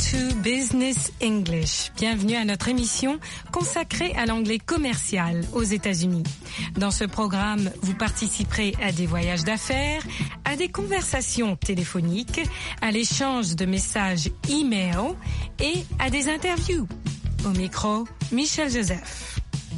to Business English. Bienvenue à notre émission consacrée à l'anglais commercial aux États-Unis. Dans ce programme, vous participerez à des voyages d'affaires, à des conversations téléphoniques, à l'échange de messages e-mail et à des interviews. Au micro, Michel Joseph.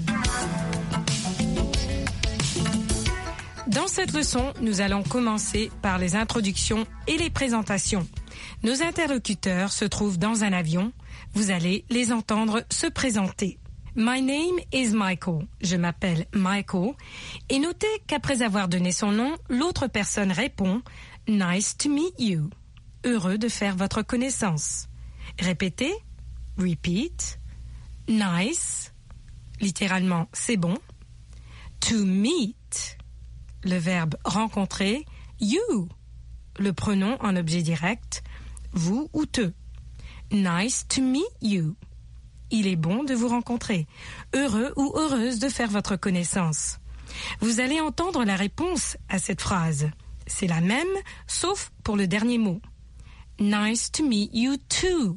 Dans cette leçon, nous allons commencer par les introductions et les présentations. Nos interlocuteurs se trouvent dans un avion. Vous allez les entendre se présenter. My name is Michael. Je m'appelle Michael. Et notez qu'après avoir donné son nom, l'autre personne répond « Nice to meet you ». Heureux de faire votre connaissance. Répétez. Repeat. Nice. Littéralement, c'est bon. To meet. Le verbe rencontrer. You. Le pronom en objet direct. Vous ou te. Nice to meet you. Il est bon de vous rencontrer. Heureux ou heureuse de faire votre connaissance. Vous allez entendre la réponse à cette phrase. C'est la même, sauf pour le dernier mot. Nice to meet you too.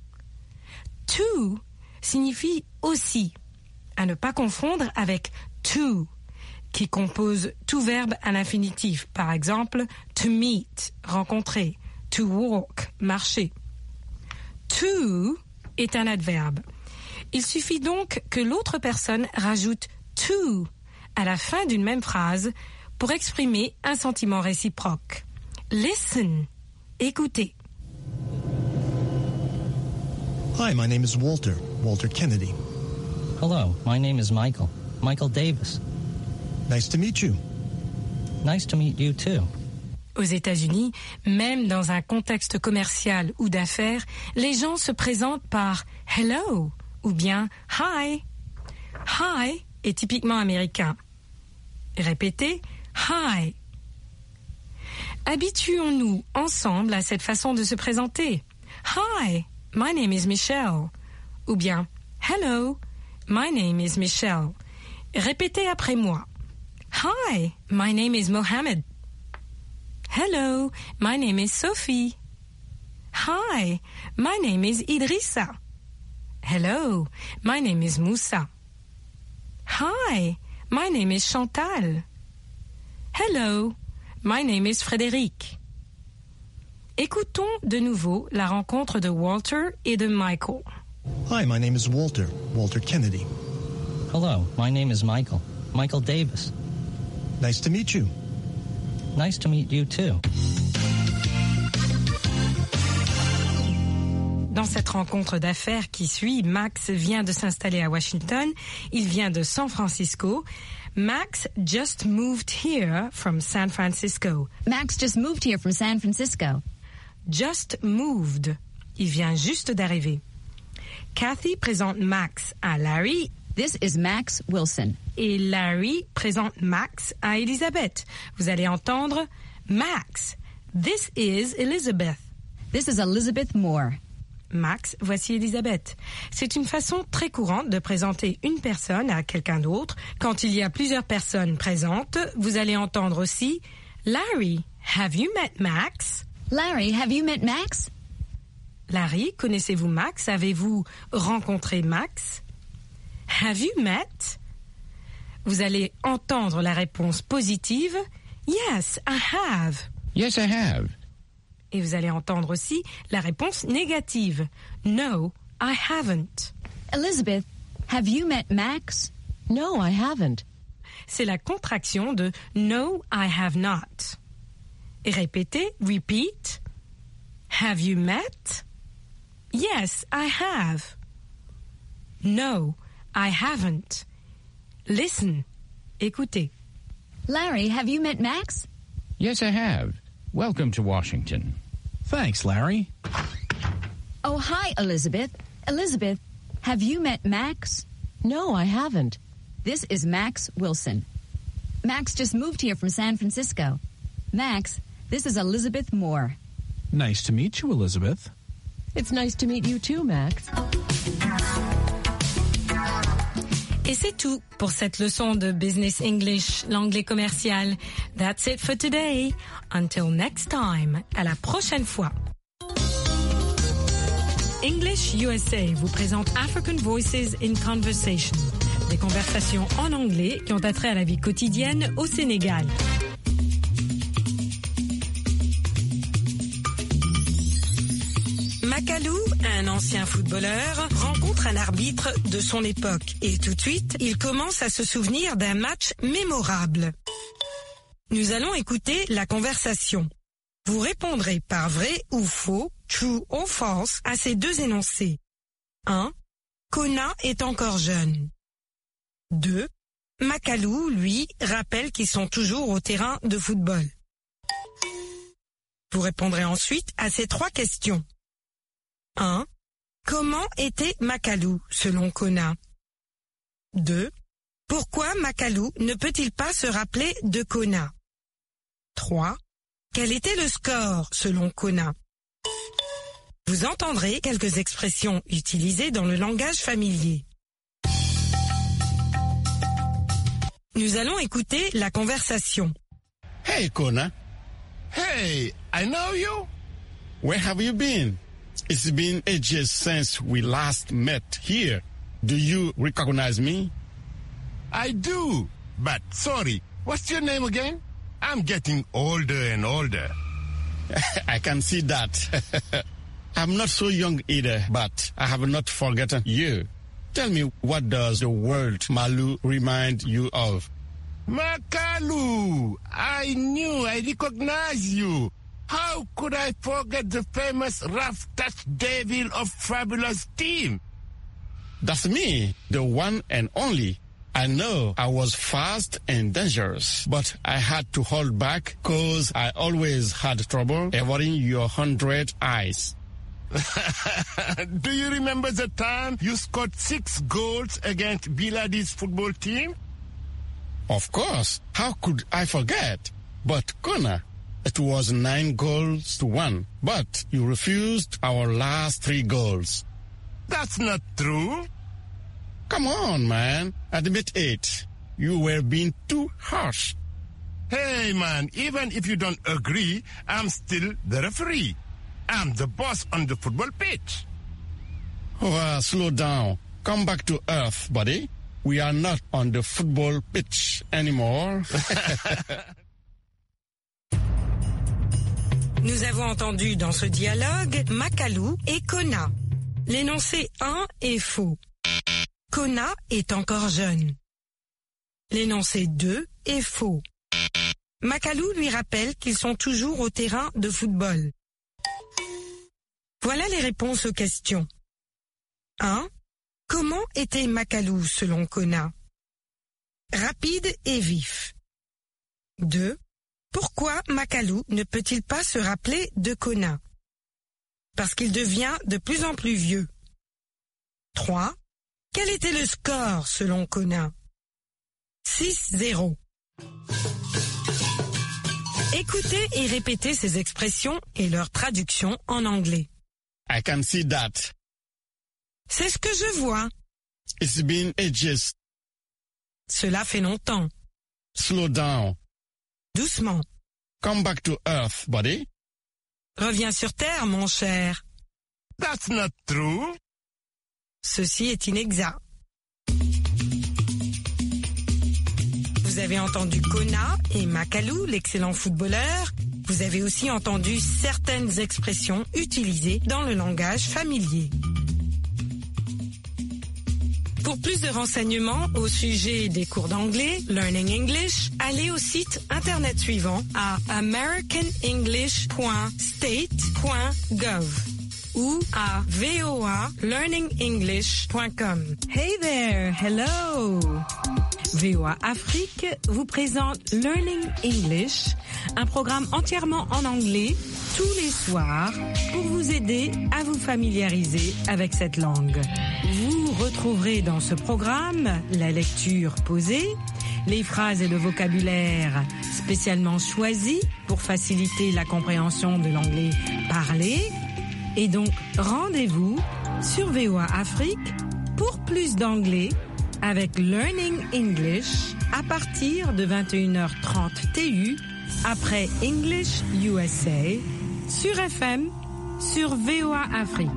To signifie aussi. À ne pas confondre avec to, qui compose tout verbe à l'infinitif. Par exemple, to meet, rencontrer. To walk, marcher. To est un adverbe. Il suffit donc que l'autre personne rajoute to à la fin d'une même phrase pour exprimer un sentiment réciproque. Listen, écoutez. Hi, my name is Walter Kennedy. Hello, my name is Michael Davis. Nice to meet you. Nice to meet you too. Aux États-Unis, même dans un contexte commercial ou d'affaires, les gens se présentent par « hello » ou bien « hi ». « Hi » est typiquement américain. Répétez « hi ». Habituons-nous ensemble à cette façon de se présenter. « Hi, my name is Michelle » ou bien « hello, my name is Michelle ». Répétez après moi. « Hi, my name is Mohammed ». Hello, my name is Sophie. Hi, my name is Idrissa. Hello, my name is Moussa. Hi, my name is Chantal. Hello, my name is Frédéric. Écoutons de nouveau la rencontre de Walter et de Michael. Hi, my name is Walter Kennedy. Hello, my name is Michael Davis. Nice to meet you. Nice to meet you too. Dans cette rencontre d'affaires qui suit, Max vient de s'installer à Washington. Il vient de San Francisco. Max just moved here from San Francisco. Max just moved here from San Francisco. Just moved. Il vient juste d'arriver. Kathy présente Max à Larry. This is Max Wilson. Et Larry présente Max à Elizabeth. Vous allez entendre Max. This is Elizabeth. This is Elizabeth Moore. Max, voici Elizabeth. C'est une façon très courante de présenter une personne à quelqu'un d'autre. Quand il y a plusieurs personnes présentes, vous allez entendre aussi Larry, have you met Max? Larry, have you met Max? Larry, connaissez-vous Max? Avez-vous rencontré Max? Have you met? Vous allez entendre la réponse positive. Yes, I have. Yes, I have. Et vous allez entendre aussi la réponse négative. No, I haven't. Elizabeth, have you met Max? No, I haven't. C'est la contraction de No, I have not. Et répétez, repeat. Have you met? Yes, I have. No, I haven't. Listen. Écoutez. Larry, have you met Max? Yes, I have. Welcome to Washington. Thanks, Larry. Oh, hi, Elizabeth. Elizabeth, have you met Max? No, I haven't. This is Max Wilson. Max just moved here from San Francisco. Max, this is Elizabeth Moore. Nice to meet you, Elizabeth. It's nice to meet you too, Max. Et c'est tout pour cette leçon de Business English, l'anglais commercial. That's it for today. Until next time. À la prochaine fois. English USA vous présente African Voices in Conversation, des conversations en anglais qui ont attrait à la vie quotidienne au Sénégal. Makalou, un ancien footballeur, rencontre un arbitre de son époque et tout de suite, il commence à se souvenir d'un match mémorable. Nous allons écouter la conversation. Vous répondrez par vrai ou faux, true ou false, à ces deux énoncés. 1. Kona est encore jeune. 2. Makalou, lui, rappelle qu'ils sont toujours au terrain de football. Vous répondrez ensuite à ces trois questions. 1. Comment était Makalou, selon Kona? 2. Pourquoi Makalou ne peut-il pas se rappeler de Kona? 3. Quel était le score, selon Kona? Vous entendrez quelques expressions utilisées dans le langage familier. Nous allons écouter la conversation. Hey, Kona. Hey, I know you. Where have you been? It's been ages since we last met here. Do you recognize me? I do. But sorry, what's your name again? I'm getting older and older. I can see that. I'm not so young either, but I have not forgotten you. Tell me, what does the word Malu remind you of? Makalou! I knew I recognized you. How could I forget the famous rough touch devil of Fabulous team? That's me, the one and only. I know I was fast and dangerous, but I had to hold back because I always had trouble avoiding your 100 eyes. Do you remember the time you scored 6 goals against Biladi's football team? Of course. How could I forget? But Kona, it was 9-1, but you refused our last 3 goals. That's not true. Come on, man. Admit it. You were being too harsh. Hey, man, even if you don't agree, I'm still the referee. I'm the boss on the football pitch. Slow down. Come back to earth, buddy. We are not on the football pitch anymore. Nous avons entendu dans ce dialogue Makalou et Kona. L'énoncé 1 est faux. Kona est encore jeune. L'énoncé 2 est faux. Makalou lui rappelle qu'ils sont toujours au terrain de football. Voilà les réponses aux questions. 1. Comment était Makalou selon Kona? Rapide et vif. 2. Pourquoi Makalou ne peut-il pas se rappeler de Kona? Parce qu'il devient de plus en plus vieux. 3. Quel était le score selon Kona? 6-0. Écoutez et répétez ces expressions et leur traduction en anglais. I can see that. C'est ce que je vois. It's been ages. Cela fait longtemps. Slow down. Doucement. Come back to earth, buddy. Reviens sur terre, mon cher. That's not true. Ceci est inexact. Vous avez entendu Kona et Makalou, l'excellent footballeur. Vous avez aussi entendu certaines expressions utilisées dans le langage familier. Pour plus de renseignements au sujet des cours d'anglais, Learning English, allez au site internet suivant à americanenglish.state.gov ou à voalearningenglish.com. Hey there, hello! VOA Afrique vous présente Learning English, un programme entièrement en anglais tous les soirs pour vous aider à vous familiariser avec cette langue. Vous retrouverez dans ce programme la lecture posée, les phrases et le vocabulaire spécialement choisis pour faciliter la compréhension de l'anglais parlé. Et donc, rendez-vous sur VOA Afrique pour plus d'anglais avec Learning English à partir de 21h30 TU après English USA sur FM sur VOA Afrique.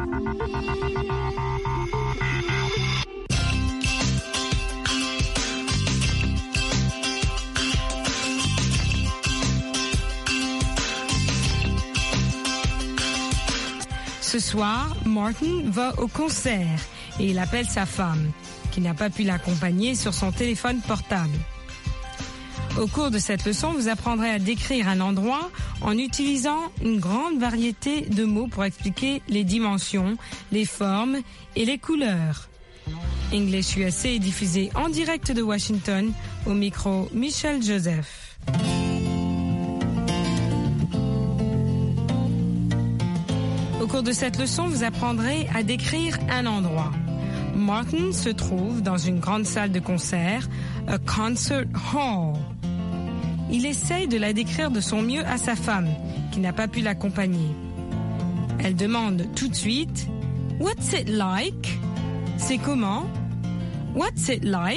Ce soir, Martin va au concert et il appelle sa femme, qui n'a pas pu l'accompagner, sur son téléphone portable. Au cours de cette leçon, vous apprendrez à décrire un endroit en utilisant une grande variété de mots pour expliquer les dimensions, les formes et les couleurs. English USA est diffusé en direct de Washington, au micro Michel Joseph. Au cours de cette leçon, vous apprendrez à décrire un endroit. Martin se trouve dans une grande salle de concert, a concert hall. Il essaye de la décrire de son mieux à sa femme, qui n'a pas pu l'accompagner. Elle demande tout de suite « What's it like ?» C'est comment? « What's it like ?»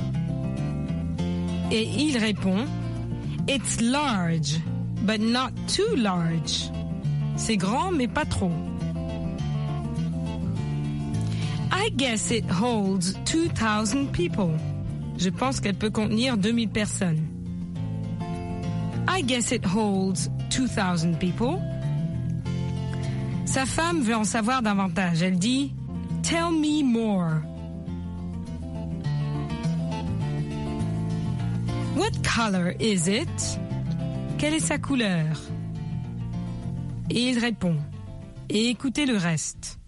Et il répond « It's large, but not too large. » C'est grand, mais pas trop. I guess it holds 2,000 people. Je pense qu'elle peut contenir 2000 personnes. I guess it holds 2,000 people. Sa femme veut en savoir davantage. Elle dit « Tell me more. » What color is it? Quelle est sa couleur? Et il répond. Et écoutez le reste.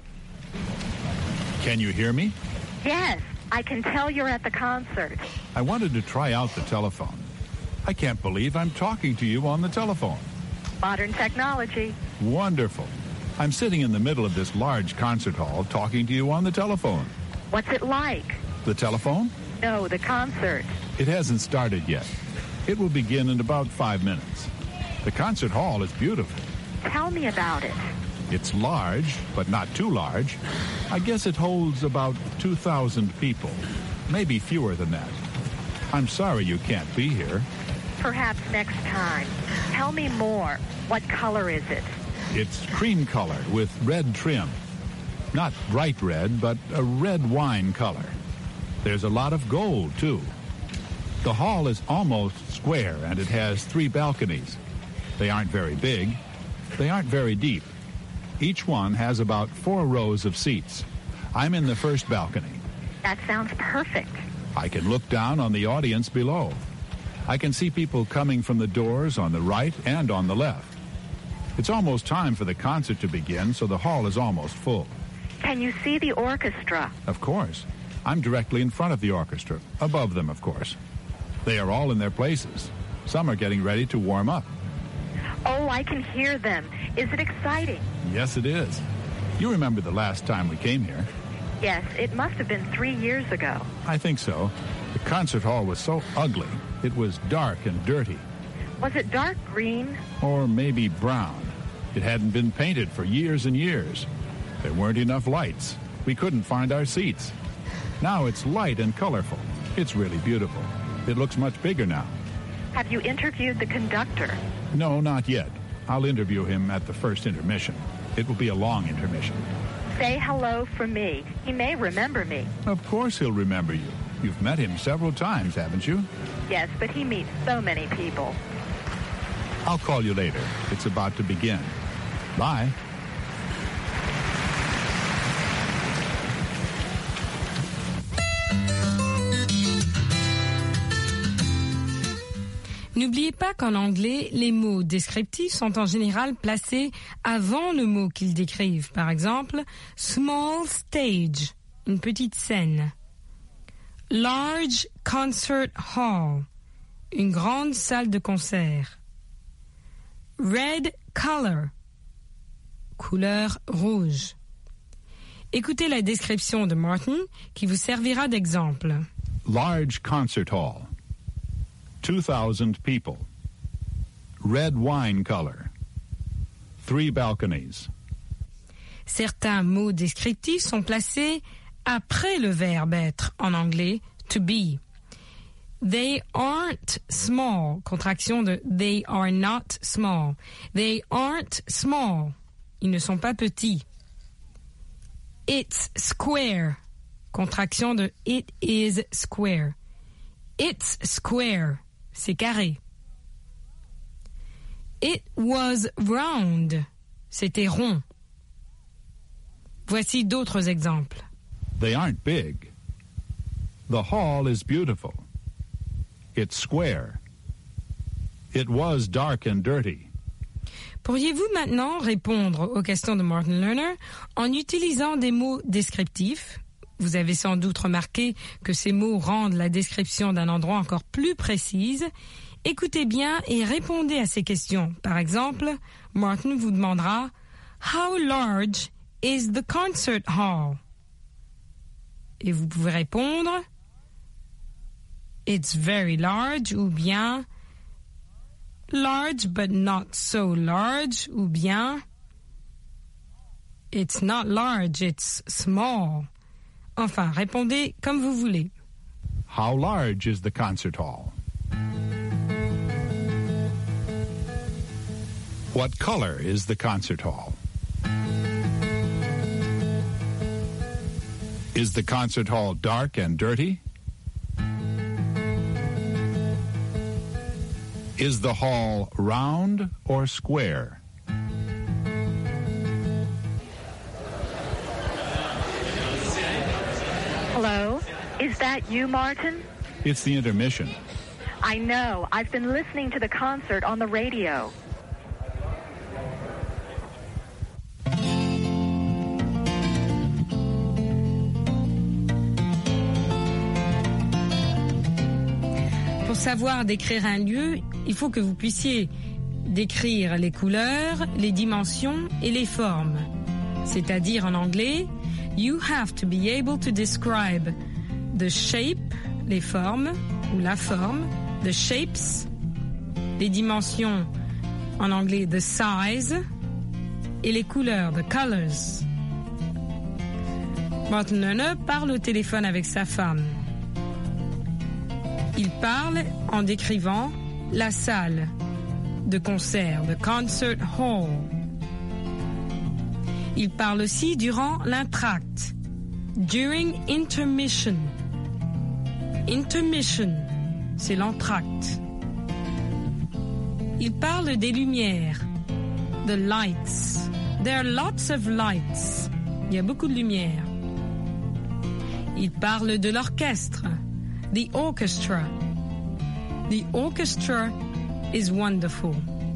Can you hear me? Yes, I can tell you're at the concert. I wanted to try out the telephone. I can't believe I'm talking to you on the telephone. Modern technology. Wonderful. I'm sitting in the middle of this large concert hall talking to you on the telephone. What's it like? The telephone? No, the concert. It hasn't started yet. It will begin in about 5 minutes. The concert hall is beautiful. Tell me about it. It's large, but not too large. I guess it holds about 2,000 people, maybe fewer than that. I'm sorry you can't be here. Perhaps next time. Tell me more. What color is it? It's cream color with red trim. Not bright red, but a red wine color. There's a lot of gold, too. The hall is almost square, and it has 3 balconies. They aren't very big. They aren't very deep. Each one has about 4 rows of seats. I'm in the first balcony. That sounds perfect. I can look down on the audience below. I can see people coming from the doors on the right and on the left. It's almost time for the concert to begin, so the hall is almost full. Can you see the orchestra? Of course. I'm directly in front of the orchestra, above them, of course. They are all in their places. Some are getting ready to warm up. Oh, I can hear them. Is it exciting? Yes, it is. You remember the last time we came here? Yes, it must have been 3 years ago. I think so. The concert hall was so ugly. It was dark and dirty. Was it dark green? Or maybe brown. It hadn't been painted for years and years. There weren't enough lights. We couldn't find our seats. Now it's light and colorful. It's really beautiful. It looks much bigger now. Have you interviewed the conductor? No, not yet. I'll interview him at the first intermission. It will be a long intermission. Say hello from me. He may remember me. Of course he'll remember you. You've met him several times, haven't you? Yes, but he meets so many people. I'll call you later. It's about to begin. Bye. N'oubliez pas qu'en anglais, les mots descriptifs sont en général placés avant le mot qu'ils décrivent. Par exemple, small stage, une petite scène. Large concert hall, une grande salle de concert. Red color, couleur rouge. Écoutez la description de Martin qui vous servira d'exemple. Large concert hall. 2,000 people. Red wine color. 3 balconies. Certains mots descriptifs sont placés après le verbe être en anglais to be. They aren't small, contraction de they are not small. They aren't small, Ils ne sont pas petits. It's square. Contraction de it is square. It's square. C'est carré. It was round. C'était rond. Voici d'autres exemples. They aren't big. The hall is beautiful. It's square. It was dark and dirty. Pourriez-vous maintenant répondre aux questions de Martin Lerner en utilisant des mots descriptifs? Vous avez sans doute remarqué que ces mots rendent la description d'un endroit encore plus précise. Écoutez bien et répondez à ces questions. Par exemple, Martin vous demandera « How large is the concert hall? » Et vous pouvez répondre « It's very large » ou bien « Large but not so large » ou bien « It's not large, it's small ». Enfin, répondez comme vous voulez. How large is the concert hall? What color is the concert hall? Is the concert hall dark and dirty? Is the hall round or square? Hello? Is that you, Martin? It's the intermission. I know. I've been listening to the concert on the radio. Pour savoir décrire un lieu, il faut que vous puissiez décrire les couleurs, les dimensions et les formes. C'est-à-dire en anglais, you have to be able to describe the shape, les formes, ou la forme, the shapes, les dimensions, en anglais, the size, et les couleurs, the colors. Martin Lerner parle au téléphone avec sa femme. Il parle en décrivant la salle de concert, the concert hall. Il parle aussi durant l'entracte, during intermission. Intermission, c'est l'entracte. Il parle des lumières, the lights. There are lots of lights. Il y a beaucoup de lumière. Il parle de l'orchestre, the orchestra. The orchestra is wonderful.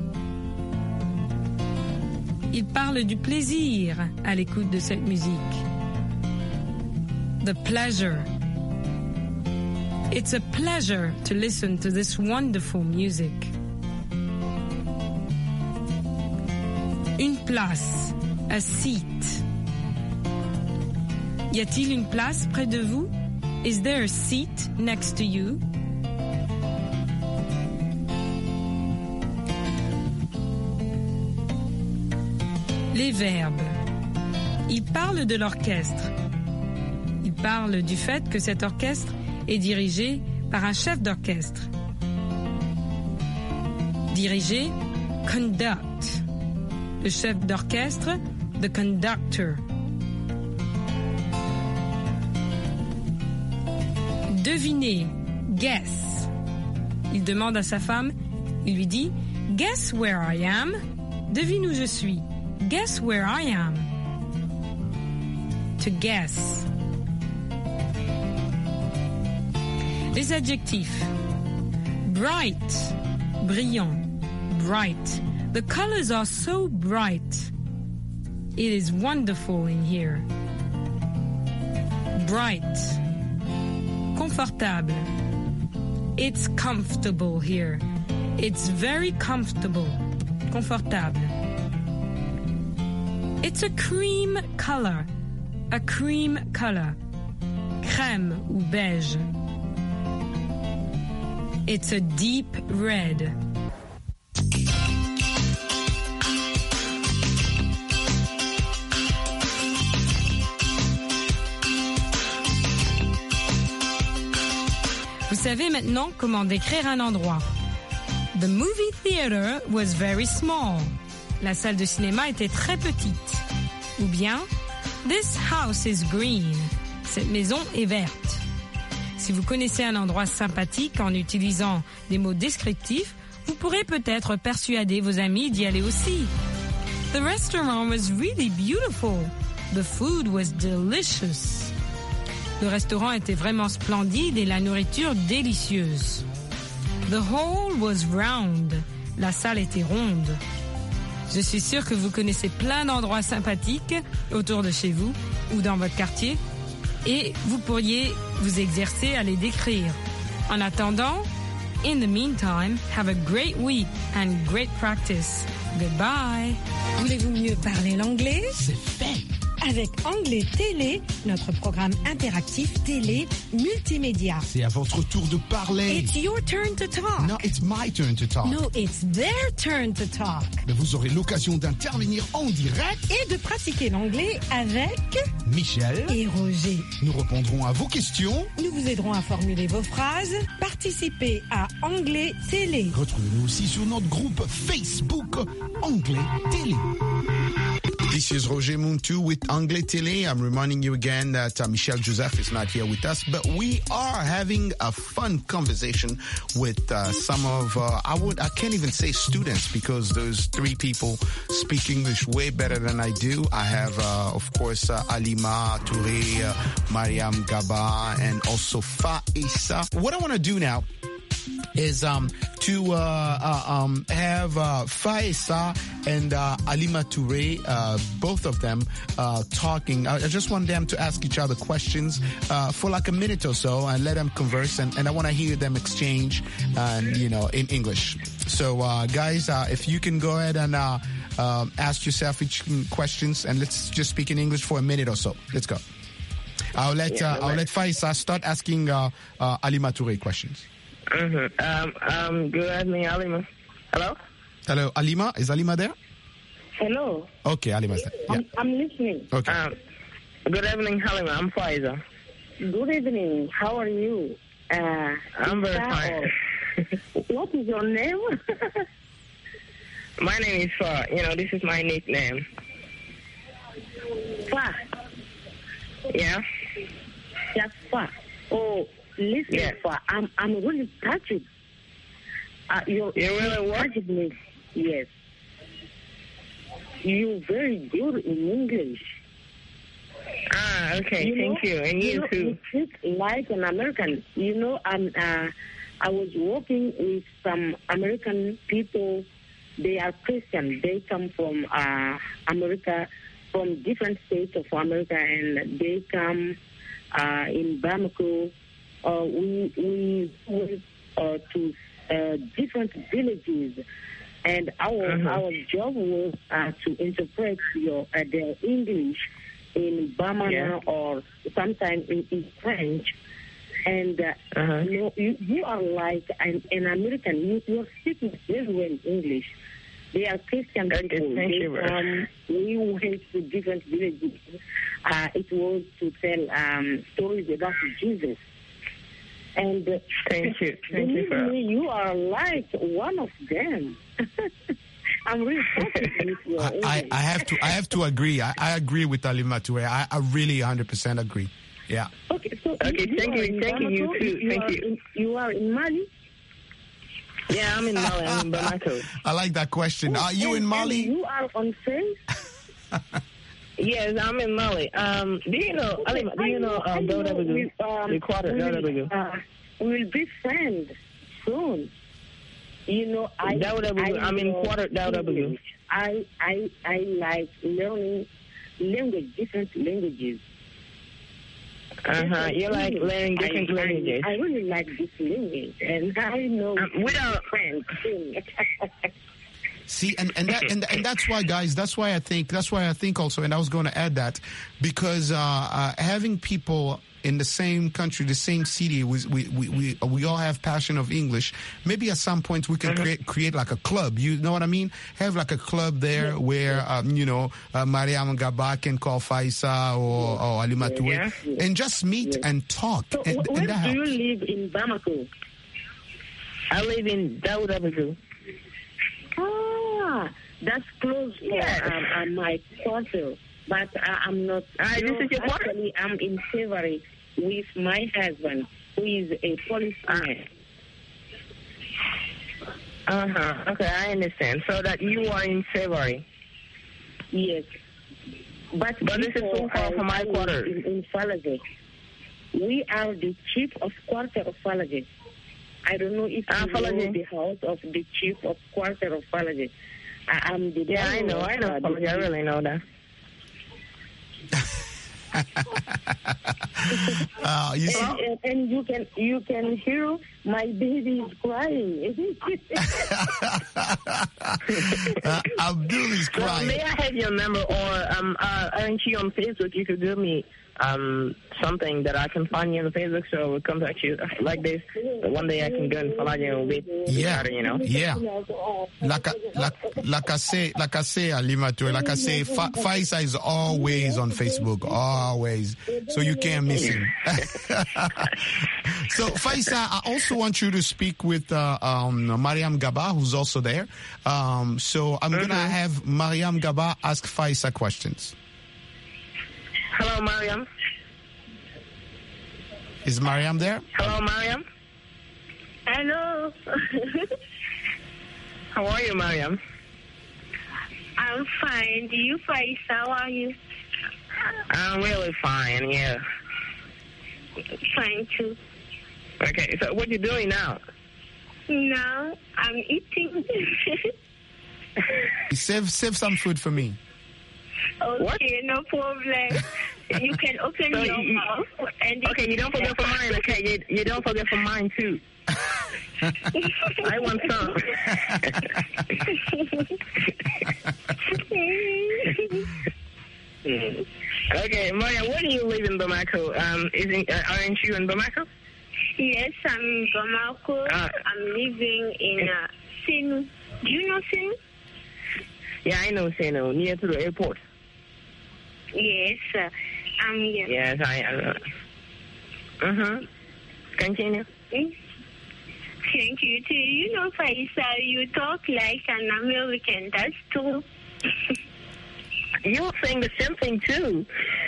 Il parle du plaisir à l'écoute de cette musique. The pleasure. It's a pleasure to listen to this wonderful music. Une place, a seat. Y a-t-il une place près de vous? Is there a seat next to you? Les verbes. Il parle de l'orchestre. Il parle du fait que cet orchestre est dirigé par un chef d'orchestre. Diriger, conduct. Le chef d'orchestre, the conductor. Deviner, guess. Il demande à sa femme, il lui dit « Guess where I am ?» Devine où je suis. Guess where I am. To guess. Les adjectifs. Bright, brillant, bright. The colors are so bright. It is wonderful in here. Bright. Confortable. It's comfortable here. It's very comfortable. Confortable. It's a cream color. A cream color. Crème ou beige. It's a deep red. Vous savez maintenant comment décrire un endroit. The movie theater was very small. la salle de cinéma était très petite. Ou bien, this house is green. Cette maison est verte. Si vous connaissez un endroit sympathique en utilisant des mots descriptifs, vous pourrez peut-être persuader vos amis d'y aller aussi. The restaurant was really beautiful. The food was delicious. Le restaurant était vraiment splendide et la nourriture délicieuse. The hall was round. La salle était ronde. Je suis sûre que vous connaissez plein d'endroits sympathiques autour de chez vous ou dans votre quartier et vous pourriez vous exercer à les décrire. En attendant, in the meantime, have a great week and great practice. Goodbye. Voulez-vous mieux parler l'anglais? C'est fait. Avec Anglais Télé, notre programme interactif télé multimédia. C'est à votre tour de parler. It's your turn to talk. No, it's my turn to talk. No, it's their turn to talk. Mais vous aurez l'occasion d'intervenir en direct et de pratiquer l'anglais avec Michel et Roger. Nous répondrons à vos questions. Nous vous aiderons à formuler vos phrases. Participez à Anglais Télé. Retrouvez-nous aussi sur notre groupe Facebook Anglais Télé. This is Roger Muntu with Anglais Télé. I'm reminding you again that Michel Joseph is not here with us, but we are having a fun conversation with some of, I can't even say students because those three people speak English way better than I do. I have, of course, Alima Touré, Mariam Gaba, and also Faisa. What I want to do now is to have Faisa and Alima Touré, both of them talking. I just want them to ask each other questions for like a minute or so and let them converse, and I want to hear them exchange, in English. So, guys, if you can go ahead and ask yourself each questions, and let's just speak in English for a minute or so. Let's go. I'll let Faisa start asking Alima Touré questions. Mm-hmm. Good evening, Alima. Hello? Hello, Alima. Is Alima there? Hello. Okay, Alima's there. Yeah. I'm listening. Okay. Good evening, Halima. I'm Faiza. Good evening. How are you? I'm very fine. What is your name? My name is Fa. This is my nickname. Fa? Yeah. Just Fa. Oh. Listen, yeah. I'm really touched. You really touched me. Yes. You're very good in English. Ah, okay. Thank you. And you too. You speak like an American. I was working with some American people. They are Christian. They come from America, from different states of America, and they come in Bamako. We went to different villages, and our job was to interpret their English in Bamana or sometimes in French. And you are like an American. You are speaking very well English. They are Christian people. We went to different villages. It was to tell stories about Jesus. And thank you. Believe me, you are like one of them. I'm really happy with your English. I have to agree. I agree with Alima Touré. I really 100% agree. Yeah. Okay. So thank you. Thank you too. Thank you. You are in Mali? Yeah, I'm in Mali. I'm in Bamako. I like that question. Are you in Mali? You are on face? Yes, I'm in Mali. Do you know WW? The quarter WW. We'll be friends soon. I'm in quarter WW. I like learning different languages. You like learning different languages. I really like this language, and I know without friends. See, and that's why, guys. That's why I think also, and I was going to add that because having people in the same country, the same city, we all have passion of English. Maybe at some point we can create like a club. You know what I mean? Have like a club there where Mariam Gaba can call Faisa or Alima Touré and just meet and talk. So where do you live in Bamako? I live in Daouda. That's close for my quarter. But I'm not. This is your quarter? Actually, I'm in February with my husband, who is a policeman. Okay, I understand. So that you are in February. Yes. But this is so far from my quarter. In Falage. We are the chief of quarter of Falage. I don't know if you know the house of the chief of quarter of Falage. I'm the I know Falage. I really know that. And you can hear my baby is crying. Abdul is crying. Well, may I have your number, or aren't you on Facebook? You could give me something that I can find you on Facebook, so we'll contact you like this. One day I can go and follow you a bit better, you know? Yeah. Like I say, Alimatu, like I say, Faisa is always on Facebook, always. So you can't miss him. So, Faisa, I also want you to speak with Mariam Gaba, who's also there. So I'm going to have Mariam Gaba ask Faisa questions. Hello, Mariam. Is Mariam there? Hello, Mariam. Hello. How are you, Mariam? I'm fine. Do you, Faisa? How are you? I'm really fine, yeah. Fine, too. Okay, so what you doing now? Now, I'm eating. Save some food for me. Okay, what? No problem. You can open your mouth. And okay, you don't forget for mine, okay? You don't forget for mine, too. I want some. Okay, Maria, where do you live in Bamako? Aren't you in Bamako? Yes, I'm in Bamako. I'm living in Senu. Do you know Senu? Yeah, I know Senu, near to the airport. Yes, I'm here. Yes, I know. Continue. Thank you, too. You know, Faisa, you talk like an American. That's true. You're saying the same thing, too.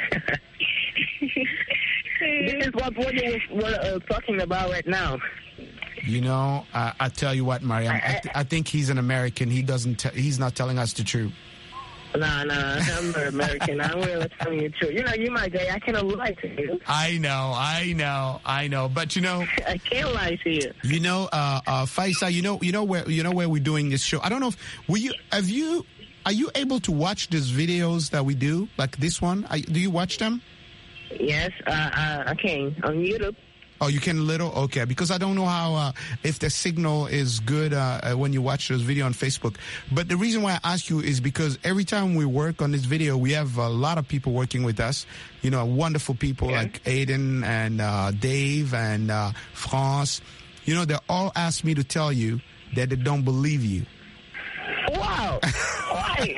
This is what we're talking about right now. You know, I tell you what, Mariam, I think he's an American. He's not telling us the truth. No, I'm not American. I'm really telling you the truth. You know, you my guy. I cannot lie to you. I know. But you know, I can't lie to you. You know, Faisa, you know where we're doing this show. I don't know if are you able to watch these videos that we do, like this one? Do you watch them? Yes, I can on YouTube. Oh, you can okay, because I don't know how, if the signal is good when you watch this video on Facebook. But the reason why I ask you is because every time we work on this video, we have a lot of people working with us, you know, wonderful people like Aiden and Dave and France. You know, they all asked me to tell you that they don't believe you. Wow. Why?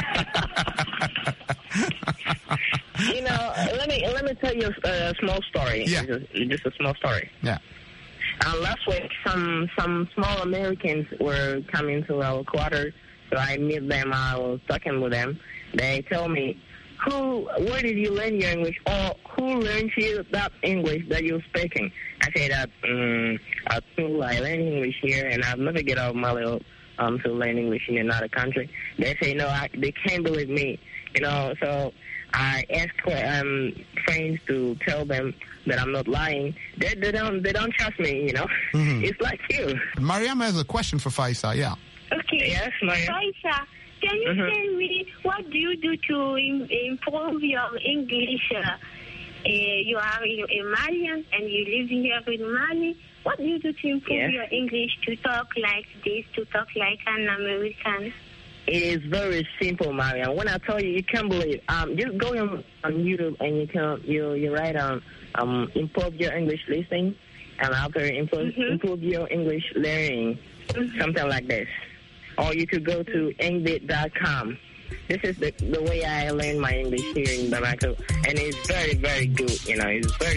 You know, let me tell you a small story. Yeah. Just a small story. Yeah. Last week, some small Americans were coming to our quarters, so I met them. I was talking with them. They told me, where did you learn your English? Or who learned you that English that you're speaking? I said that at school I learned English here, and I've never get out of Mali to learn English in another country. They say no, they can't believe me. You know, so I asked friends to tell them that I'm not lying. They don't trust me. You know, It's like you. Mariam has a question for Faisa. Yeah. Okay. Yes, Mariam. Faisa, can you tell me what do you do to improve your English? You are a Malian and you live here in Mali. What do you do to improve your English to talk like this, to talk like an American? It is very simple, Mariam. When I tell you, you can't believe. Just go on YouTube and you write improve your English listening, and after improve your English learning, something like this. Or you could go to engbit.com. This is the way I learn my English here in Bamako, and it's very, very good. You know, it's very